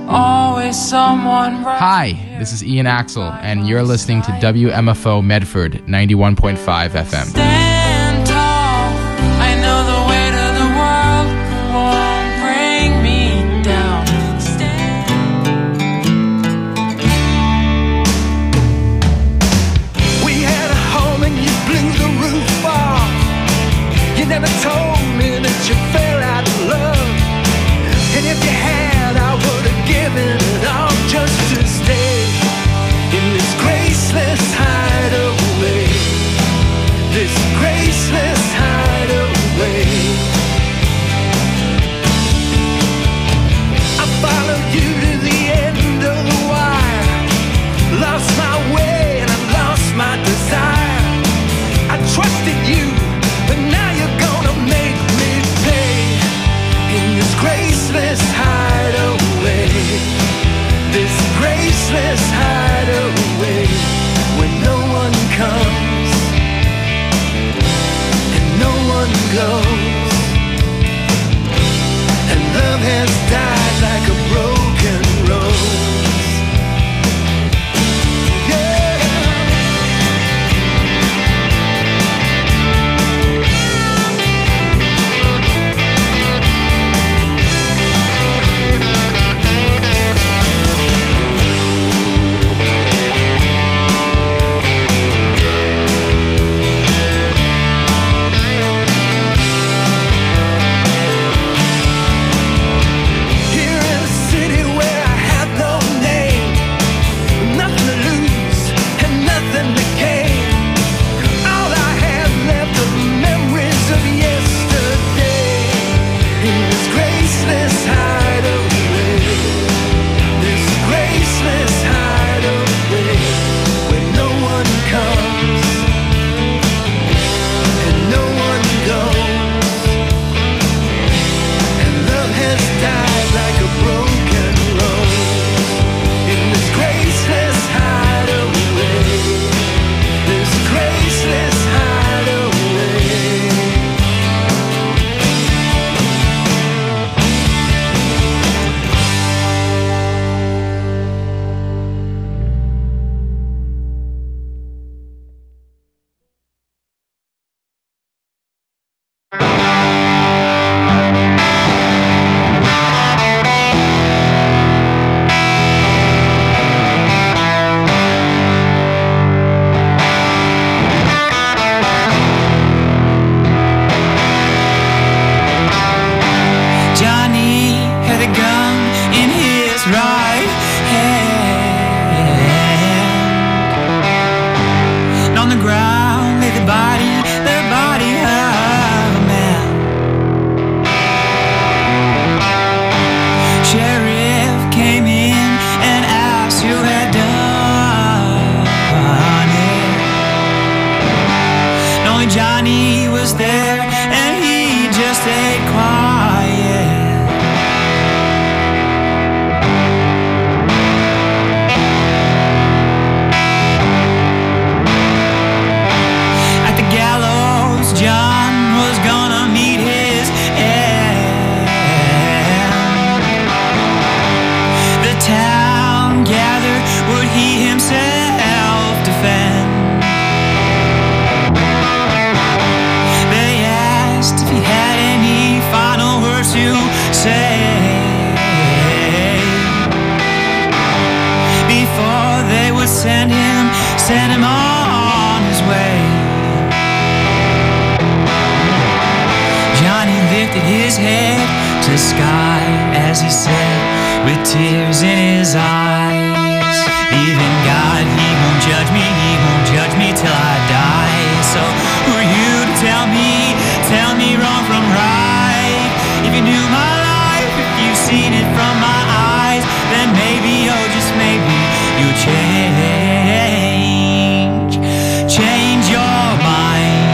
always someone right. Hi, this is Ian Axel, and you're listening to WMFO Medford 91.5 FM. Stand tall. I know the weight of the world won't bring me down. We had a home and you blew the roof off. You never told me that you fell out of love. And if you had, I would have given it all just to stay in this graceless hideaway. This graceless hideaway. I followed you to the end of the wire. Lost my way and I lost my desire. I trusted you, but now you're gonna make me pay in this graceless hideaway. This graceless hideaway where no one comes and no one goes, and love has died like a broken rose. Yeah. Here in a city where I have no name, nothing to lose and nothing to gain. All I have left are memories of yesterday. In this graceless hideaway, this graceless hideaway, where no one comes and no one goes, and love has died like a broken rose. In this graceless hideaway, this graceless hideaway. Johnny had a gun in his right hand, and on the ground lay the body of a man. Sheriff came in and asked who had done it, and only Johnny was there, and he just stayed quiet. At the gallows, John was gonna meet his end. The town gathered, would he himself defend? They asked if he had any final words to say before they would send him on his way. Johnny lifted his head to the sky as he said, with tears in his eyes, even God, he won't judge me till I die. So who are you to tell me wrong from right? If you knew my life, if you've seen it from my eyes, then maybe, oh just maybe, you'll change your mind.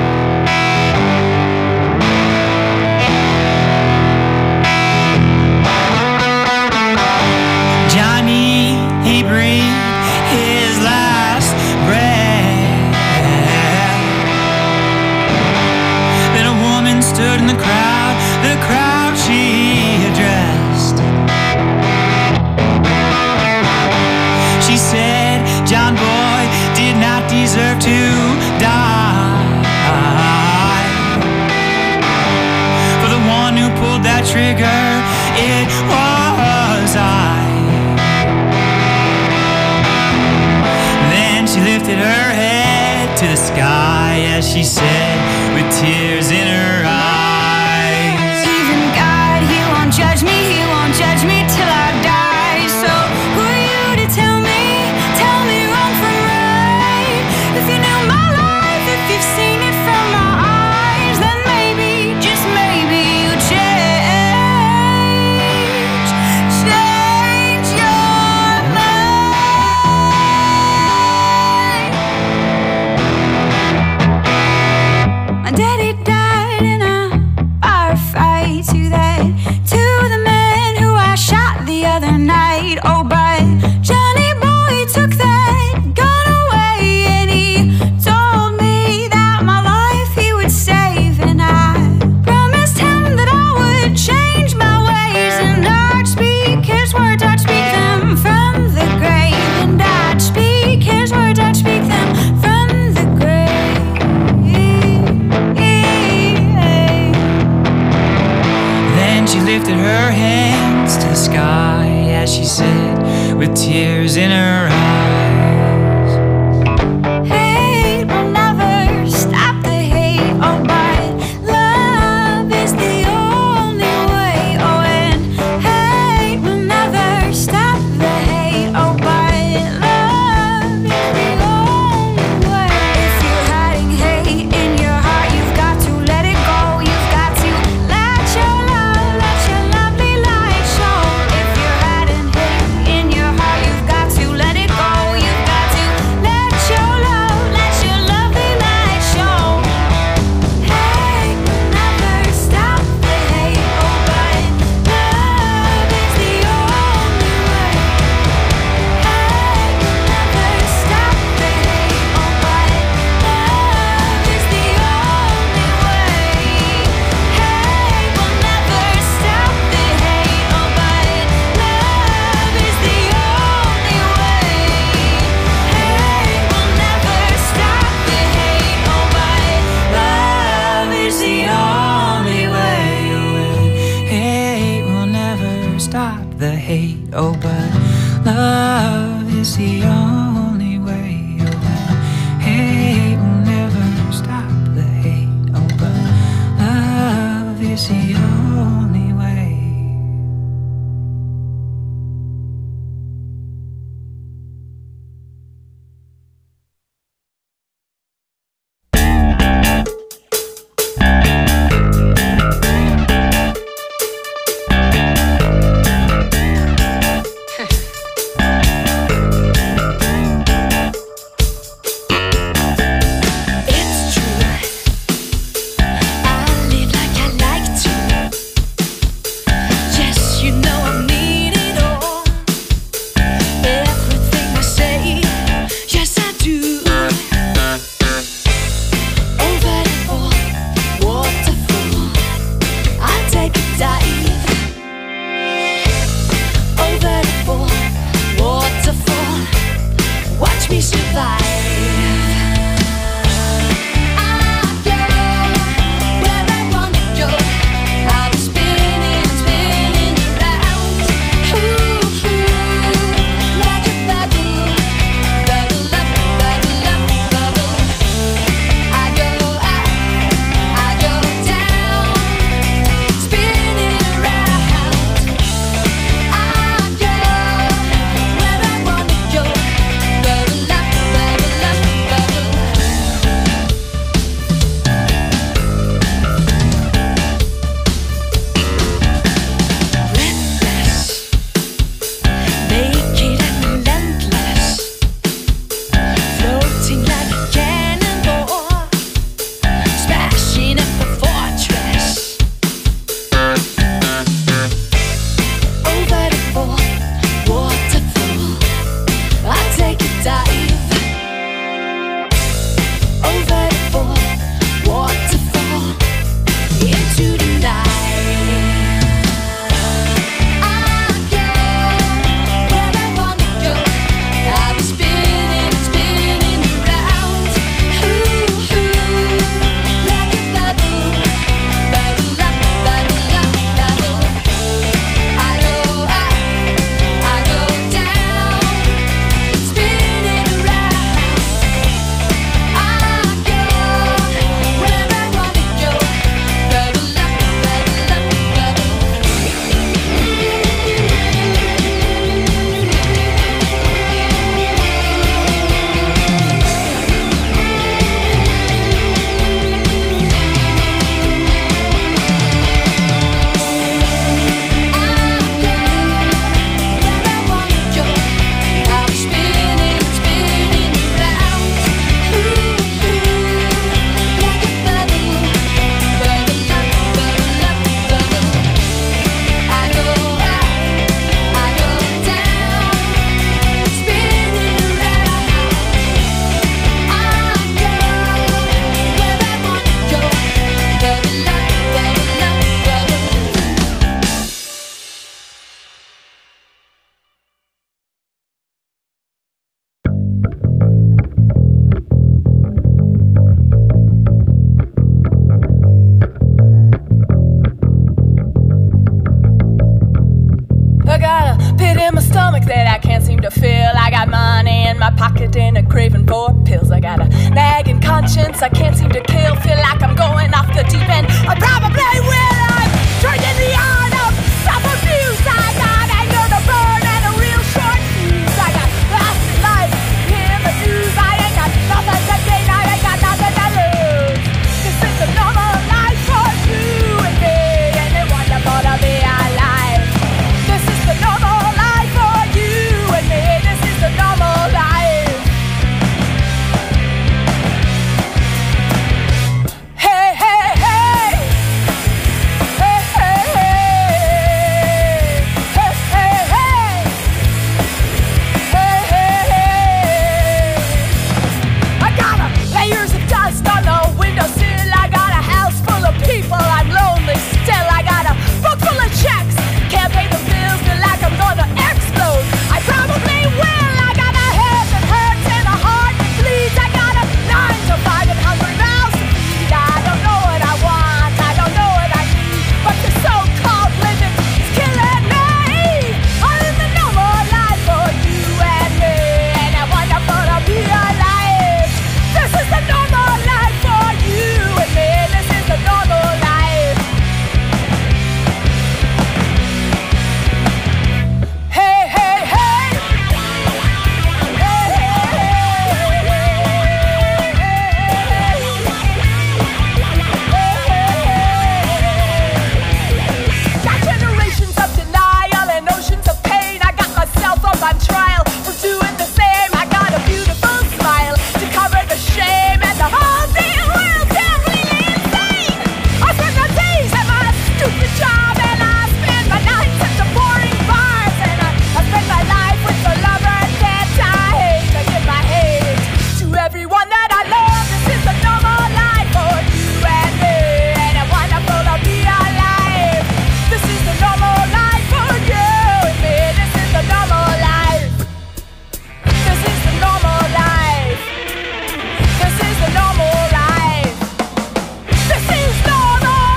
Johnny, he breathed his last breath. Then a woman stood in the crowd she addressed. John Boy did not deserve to die. For the one who pulled that trigger, it was I. Then she lifted her head to the sky as she said, with tears in her eyes, even God, he won't judge me, he won't judge me till I die. So who are you to tell me wrong from right? If you knew my life, if you've seen it from my eyes, then maybe, just maybe, you change your mind. My daddy died in a bar fight. To the man who I shot the other night. Oh, but Johnny Boy took that gun away, and he told me that my life he would save. And I promised him that I would change my ways, and I'd speak his words, I'd speak them from the grave. And I'd speak his words, I'd speak them from the grave. Then she lifted her hands to the sky as she said, with tears in her eyes, Hate will never stop the hate, oh, but love is the only way. Oh, and hate will never stop the hate, oh, but love is the only way. If you're hiding hate in your heart, you've got to let it go. You've got to let your love, let your lovely light show. If you're hiding hate in your heart, you've got to let it go. You've got to let your love, let your lovely light show. Hate will never stop the hate, oh, but love is the only way. Hate will never stop the hate, oh, but love is the only way. Hate will never stop the hate, oh, but love is the only way. Hate will never stop the hate, oh, but love is the only way. hate will never stop the hate. Oh, but love is the only way. Oh, hate will never stop the hate. Oh, but love is the only way. It's true, I live like I like to. craving for pills. I got a nagging conscience I can't seem to kill. Feel like I'm going off the deep end. I probably will. I'm drinking the art of self-abuse. I got anger to burn and a real short fuse. I got lost in life in the news. I ain't got nothing to gain. I ain't got nothing to lose. This is the normal life for you and me, and it's wonderful to be alive. This is the normal life for you and me. This is the normal life. Hey, hey, hey. Hey, hey, hey. Hey, hey, hey. Hey, hey, hey. I got layers of dust on the windowsill. I got a house full of people. I'm lonely still. I got a book full of checks. Can't pay the bills. Feel like I'm gonna explode. I probably will. I got a head that hurts and a heart that bleeds. I got a 9 to 5 and hungry mouths to feed. I don't know what I want. I don't know what I need. But the so-called living is killing me. I'm in the normal life for you and me, and it's wonderful to be alive. This is the normal life for you and me. This is the normal life. Hey, hey, hey. Hey, got generations of denial and oceans of pain. I got myself up on trial for doing the same. I got a beautiful smile to cover the shame, and the whole damn world's completely insane. I spend my days at my stupid job, and I spend my nights at the boring bars, and I spend my life with the lovers that I hate. I give my hate to everyone that I love. This is the normal life for you and me, and it's wonderful to be alive. This is the normal life for you and me. This is the normal life. This is the normal life. This is the normal life. This is normal.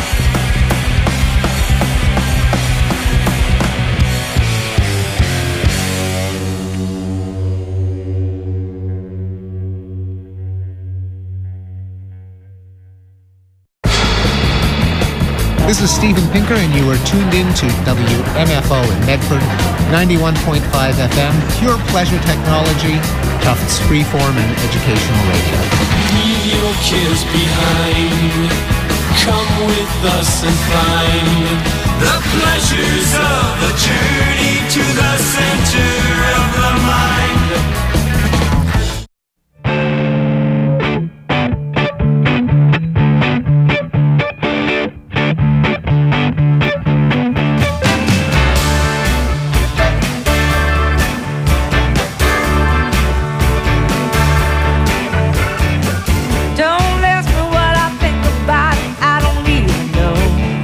This is Steven Pinker, and you are tuned in to WMFO in Medford, 91.5 FM, pure pleasure technology, Tufts freeform and educational radio. Leave your cares behind. Come with us and find the pleasures of the journey to the center of the mind. Don't ask me what I think about it, I don't even know.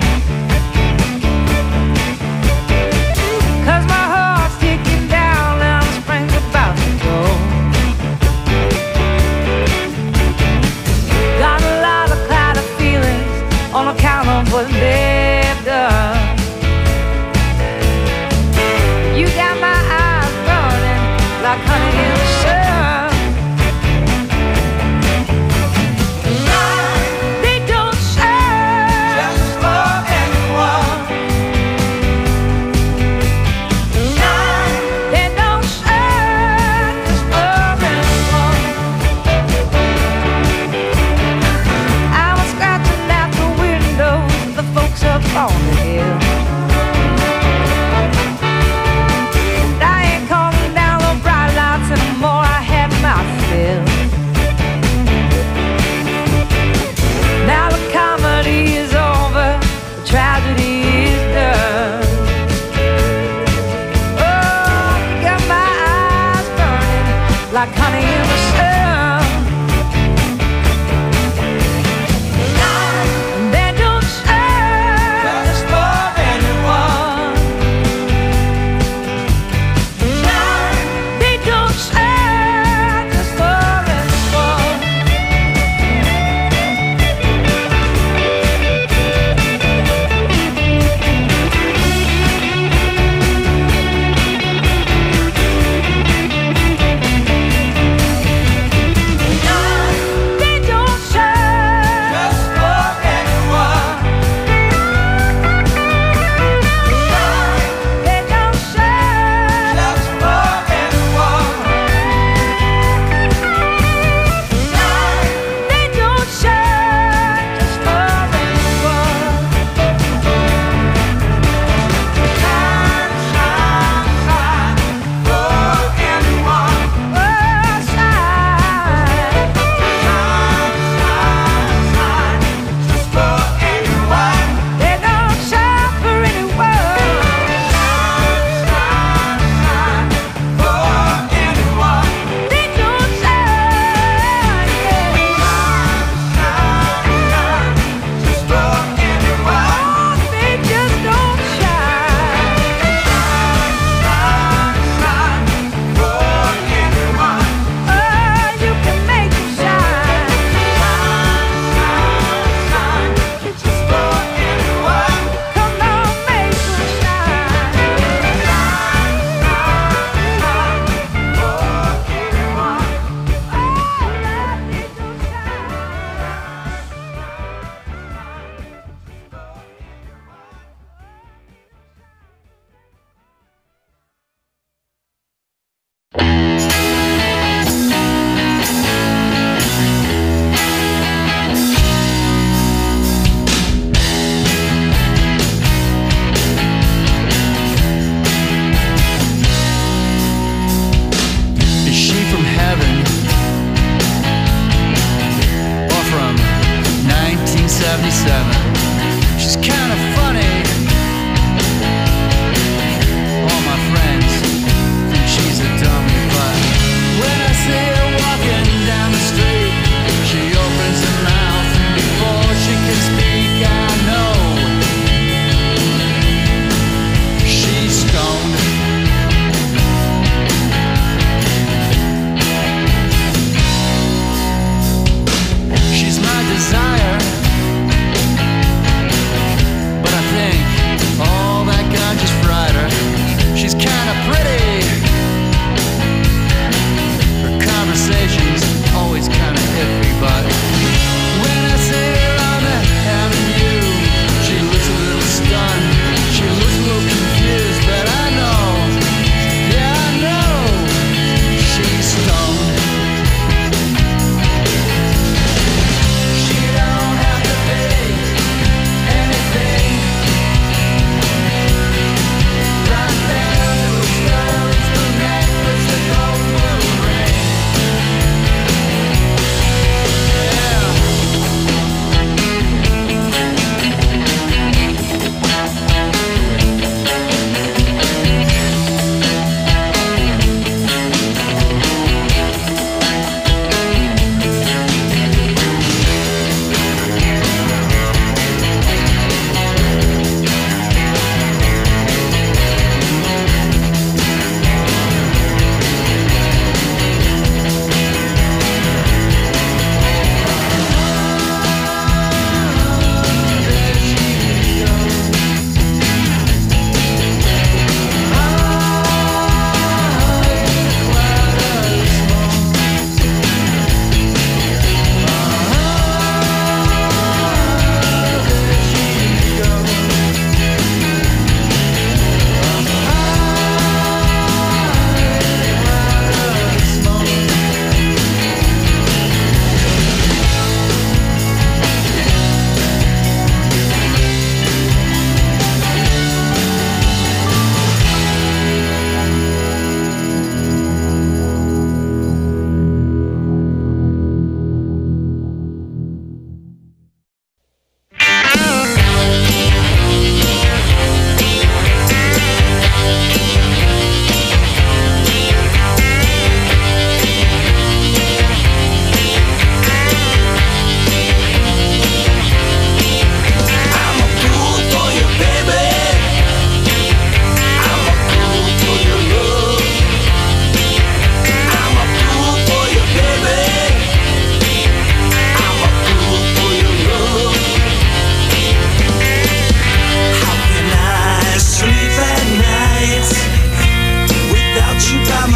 'Cause my heart's ticking down and the spring's about to go. Got a lot of cloudy feelings on account of what they've done. You got my eyes burning like honey in the sun. They don't search for anyone. They don't search for anyone. I was scratching at the windows of the folks up on the hill. And I ain't calling down the bright lights in the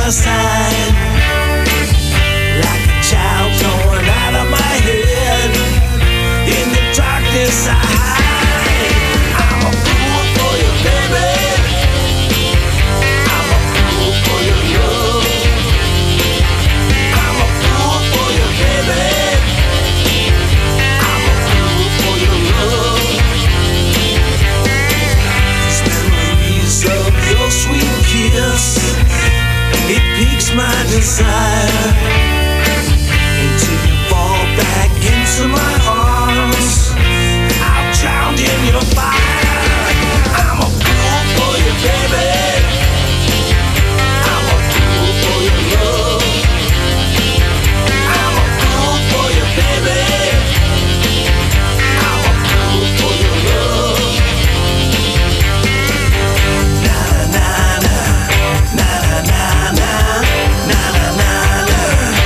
my side. Like a child torn out of my head. In the darkness I hide. I'm a fool for you, baby. I'm a fool for your love. I'm a fool for you, baby. I'm a fool for your love. These memories of your sweet kiss, it piques my desire. Until you fall back into my arms, I'll drown in your fire. I'm a fool for you, baby. I'm a fool for your love. I'm a fool for you, baby. I'm a fool for your love. Na na na na na na na na na na.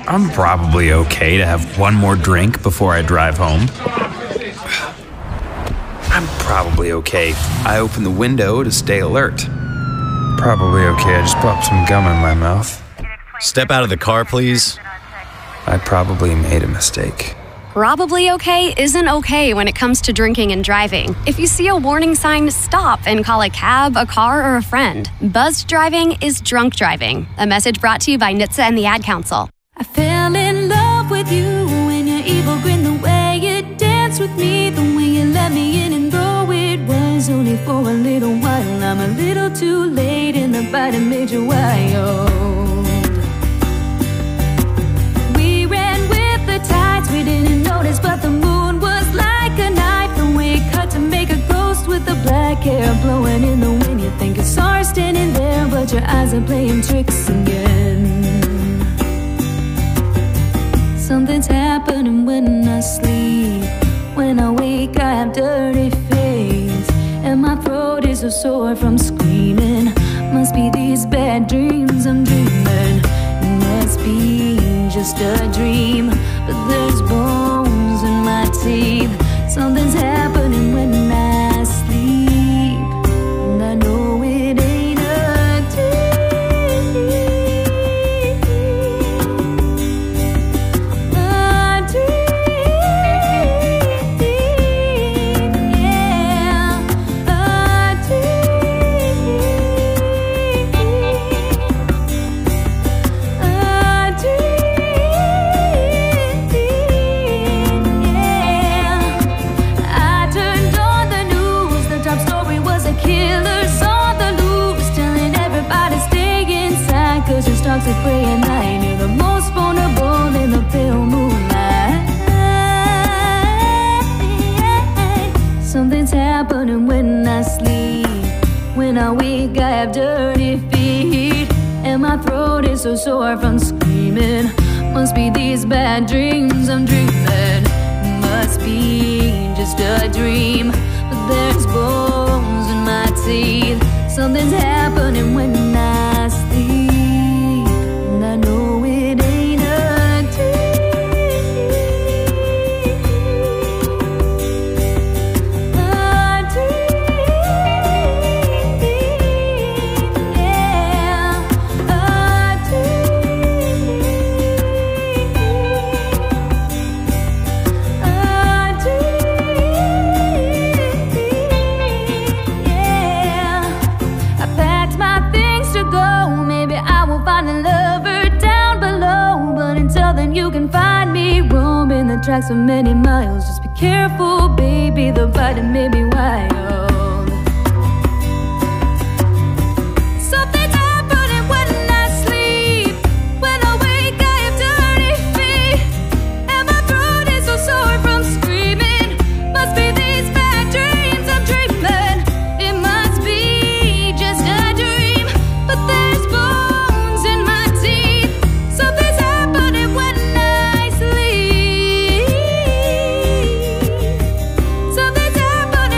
I'm probably okay to have one more drink before I drive home. I'm probably okay. I open the window to stay alert. Probably okay. I just popped some gum in my mouth. Step out of the car, please. I probably made a mistake. Probably okay isn't okay when it comes to drinking and driving. If you see a warning sign, stop and call a cab, a car, or a friend. Buzzed driving is drunk driving. A message brought to you by NHTSA and the Ad Council. I fell in love with you when your evil grin, the way you danced with me, the way you let me in, and though it was only for a little while, I'm a little too late in the bite that made you wild. We ran with the tides, we didn't notice, but the moon was like a knife, the way it cut to make a ghost with the black hair blowing in the wind. You think you saw her standing there, but your eyes are playing tricks again. Something's happening when I sleep. When I wake, I have dirty face, and my throat is so sore from screaming. Must be these bad dreams I'm dreaming. It must be just a dream, but there's bones in my teeth. Something's happening when I sleep, and I know it ain't a dream. Toxic gray at night, you're the most vulnerable in the pale moonlight. Something's happening when I sleep. When I wake, I have dirty feet, and my throat is so sore from screaming. Must be these bad dreams I'm dreaming. Must be just a dream, but there's bones in my teeth. Something's happening when I sleep. I know it ain't a dream. A dream, yeah. A dream. A dream, yeah. I packed my things to go. Maybe I will find a lover down below, but until then you can find me roaming the tracks for many miles. Just be careful, baby, the bite that made me wild. Something's happening when I sleep. When I wake, I have dirty feet, and my throat is so sore from screaming. Must be these bad dreams I'm dreaming. It must be just a dream, but there's bones in my teeth. Something's happening when I sleep. Something's happening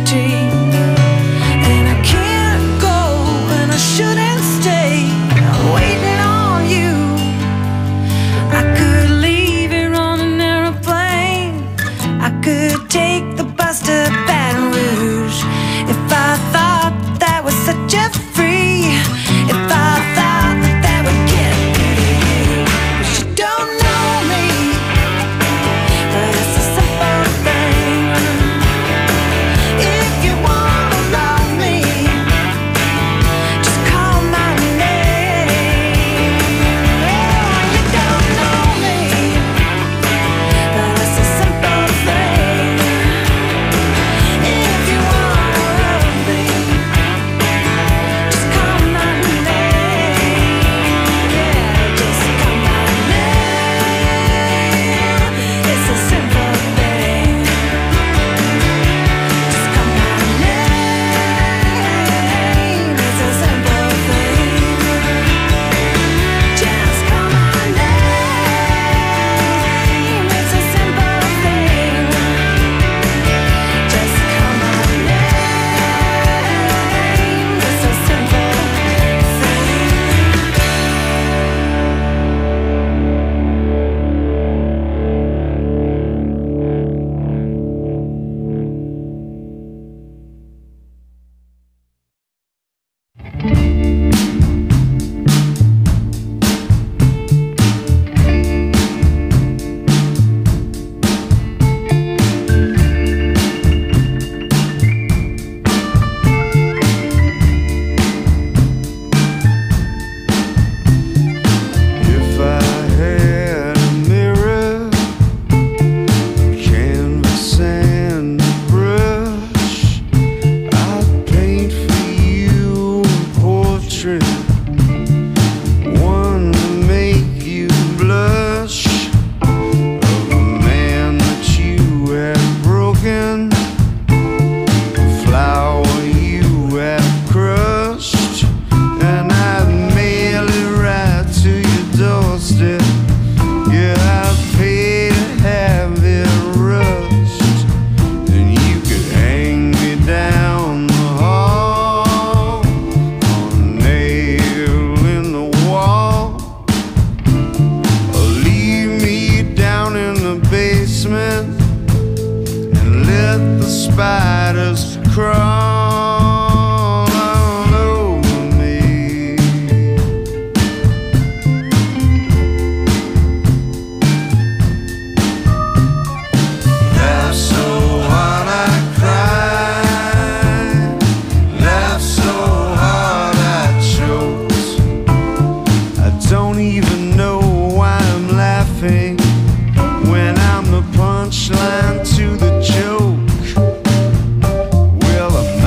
empty. And I can't go, and I shouldn't stay. I'm waiting on you. I could leave here on an aeroplane. I could take the bus to Baton Rouge. If I thought that was such a free, if I thought that that would get me to you. But you don't know me, but it's a simple thing. If you wanna love me, just call my name. Oh, you don't know me, but it's a simple thing. If you wanna love me, just call my name. Yeah, just call my name. It's a simple thing. Just call my name. It's a simple thing. Just call my name. It's a simple thing. Just call my name. It's a simple If I had a mirror, canvas and a brush, I'd paint for you a portrait, one to make you blush, of a man that you had broken, a flower you had crushed, and I'd mail it right to your doorstep. Yeah, I'd pay to have it rushed, and you could hang me down the hall on a nail in the wall, or leave me down in the basement and let the spiders crawl all over me. Laugh so hard I cried, laugh so hard I choked. I don't even know why I'm laughing when I'm the punchline to the joke. Well, I'm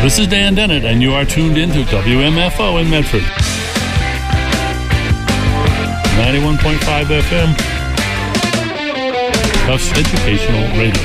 This is Dan Dennett, and you are tuned into WMFO in Medford. 91.5 FM. Tufts Educational Radio.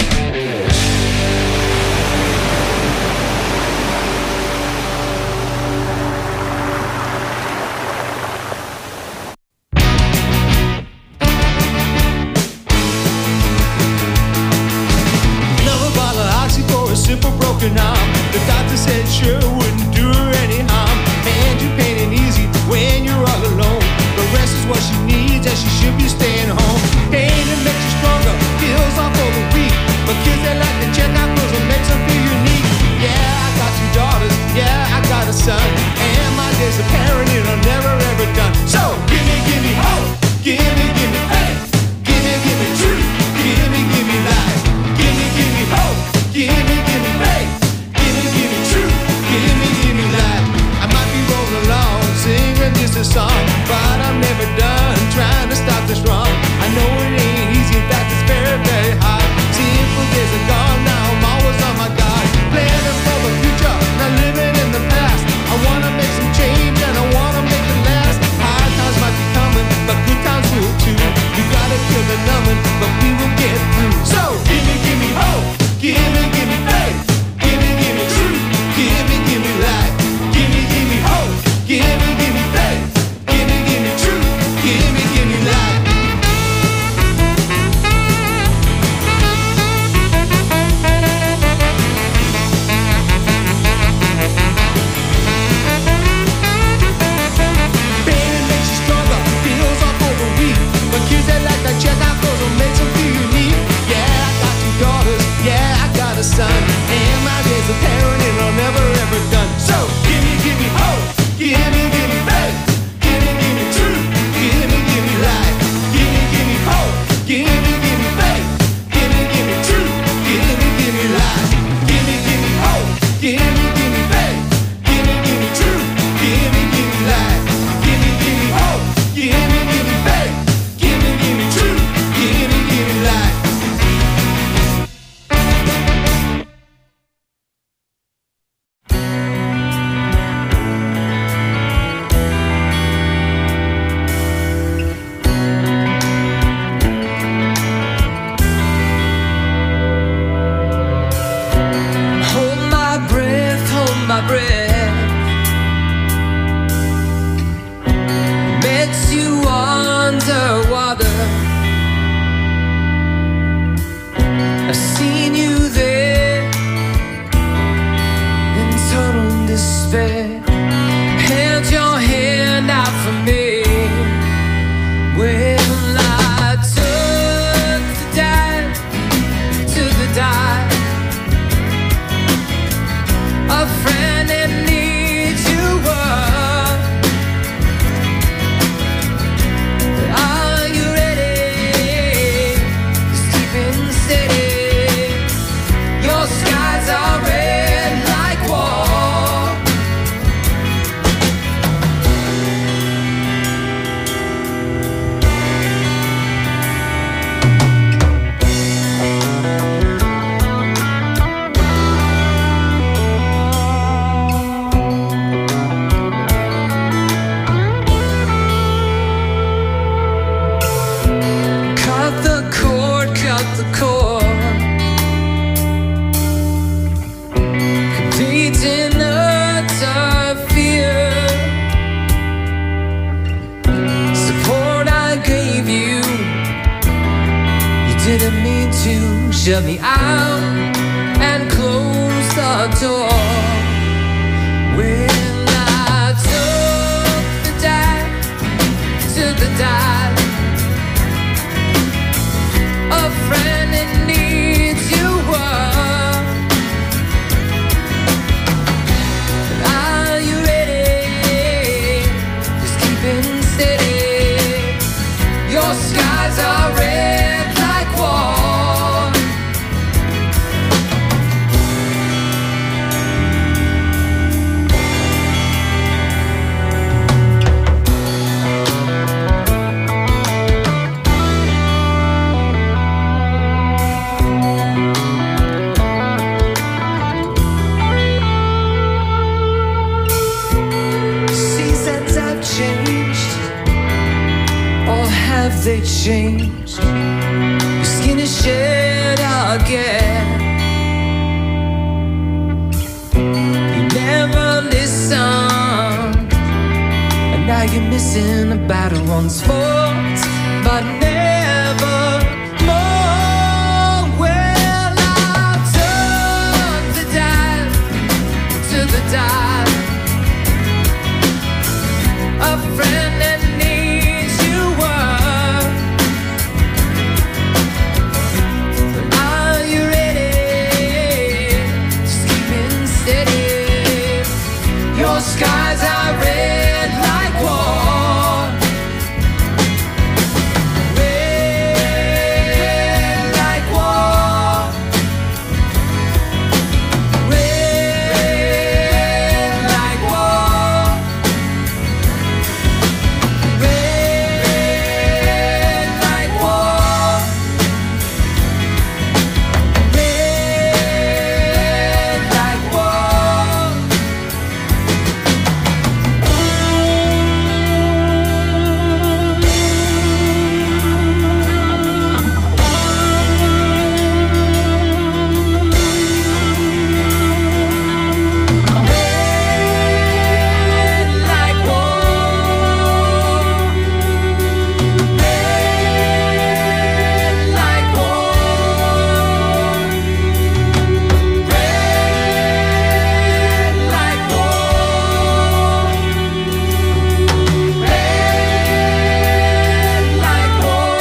Another bottle of oxy for a simple broken arm. The doctor said sure wouldn't do her any harm. And you're pain easy when you're all alone. The rest is what she needs and she should be staying home. Pain it makes you stronger, heals off for the weak. But kids they like to check out clothes and makes them feel unique. Yeah, I got 2 daughters, yeah, I got a son. And my days of parenting are never ever done. So give me hope, give me faith. Give me truth, give me life. Give me hope, give me faith. Give me truth, give me life. I might be rolling along, singing just a song, but I'm never done trying to stop this wrong. I know it ain't easy, in fact it's very, very hard. Simple days are gone, now I'm always on my guard. Planning for the future, not living in the past. I wanna make some change and I wanna make it last. Hard times might be coming, but good times will too. You gotta kill the numbing, but we will get through. So give me hope, give me faith. Give me truth, give me life. Give me hope, give me faith. Give me truth, give me life. Pain makes you stronger, heals off for the weak. But kids they like to check out clothes and makes them feel unique. Yeah, I got 2 daughters, yeah, I got a son. And my days of parenting are never ever done. So give me hope, give me faith. Give me truth, give me life. Give me hope, give me faith. Give me truth, give me life. Give me hope, give me faith. Give me truth, give me life. Give me hope, give me faith. Give me truth, give me life. Hold my breath. Met you underwater. I've seen you there in total despair. Held your hand out for me when I took the dive to the dive. A friend that needs you were. Are you ready? Just keeping steady. Your skies are red like war. Cut the cord. Complete in utter fear. Support I gave you, you didn't mean to shut me out and close the door. When I took the dive to the dive. A friend that needs you were. Are you ready? Just keeping steady. Your skies are red like war. have they changed? Your skin is shed again. You never listened, and now you're missing a battle once fought, but never more. Well, I'll turn to dive, to the dive. A friend that needs you were. Are you ready? Just keeping steady. Your skies are red like war. Red like war. Red like war. Red like war. Red like war. Red like war. Red like war. Red like war. Red like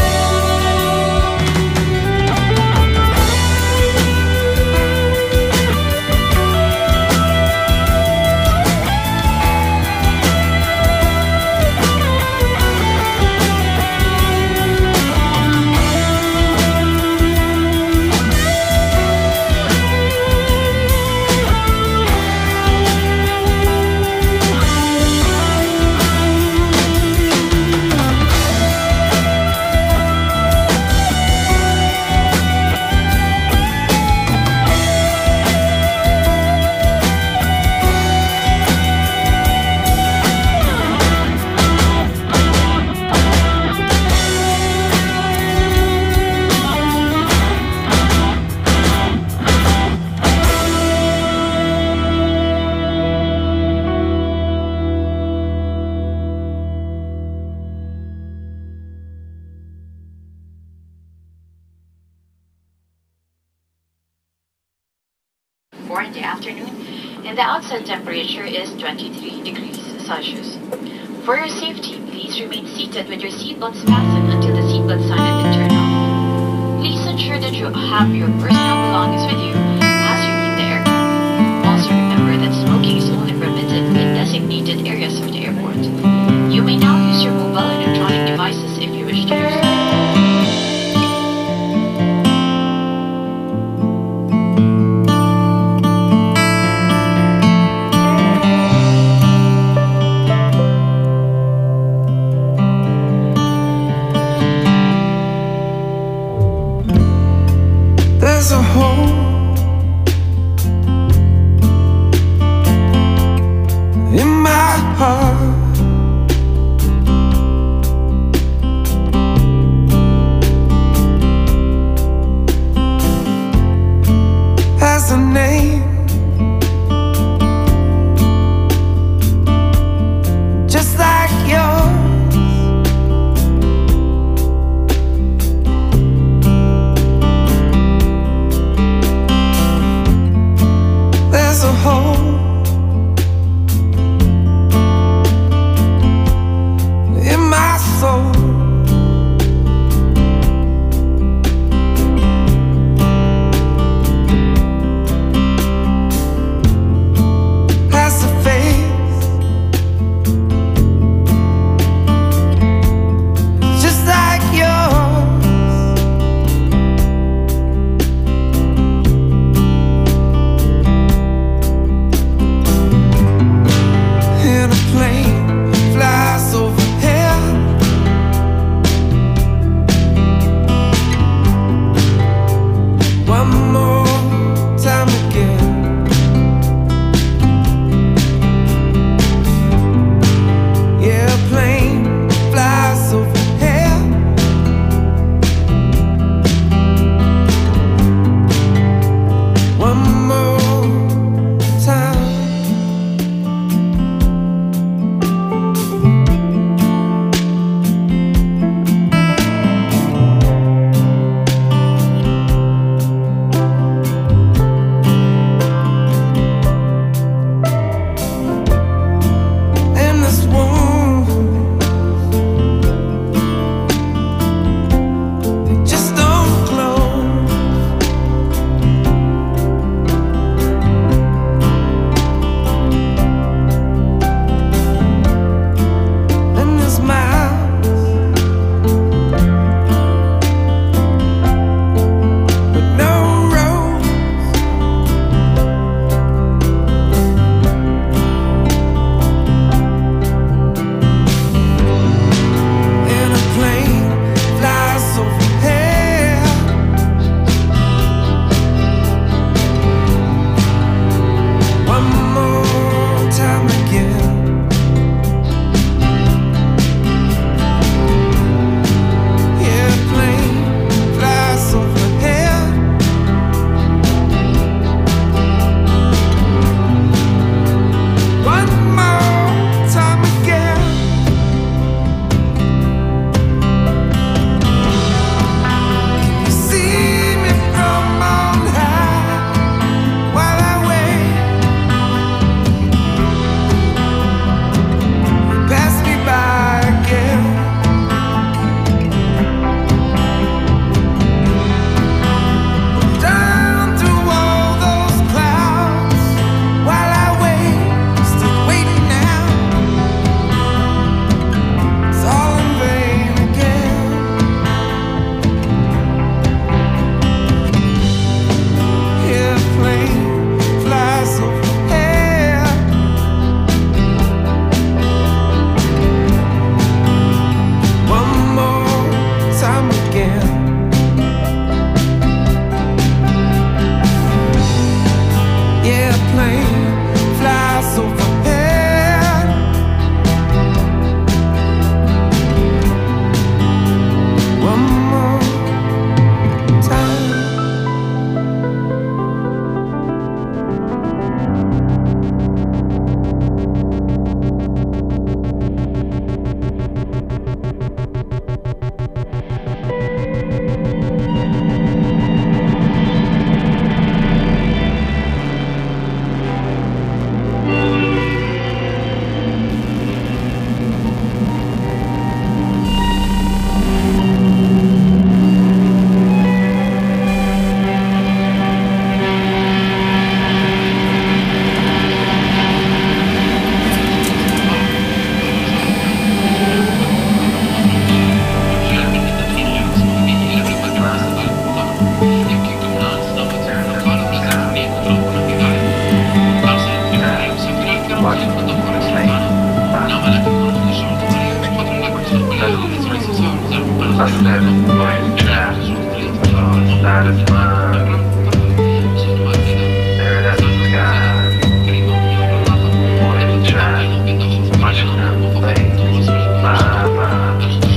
For in the afternoon, and the outside temperature is 23 degrees Celsius. For your safety, please remain seated with your seatbelts fastened until the seatbelt sign has been turned off. Please ensure that you have your personal belongings with you as you leave the aircraft. Also remember that smoking is only permitted in designated areas of the airport. You may now use your mobile and electronic devices if you wish to do so. There's a hole in my heart. I said my chest satisfied.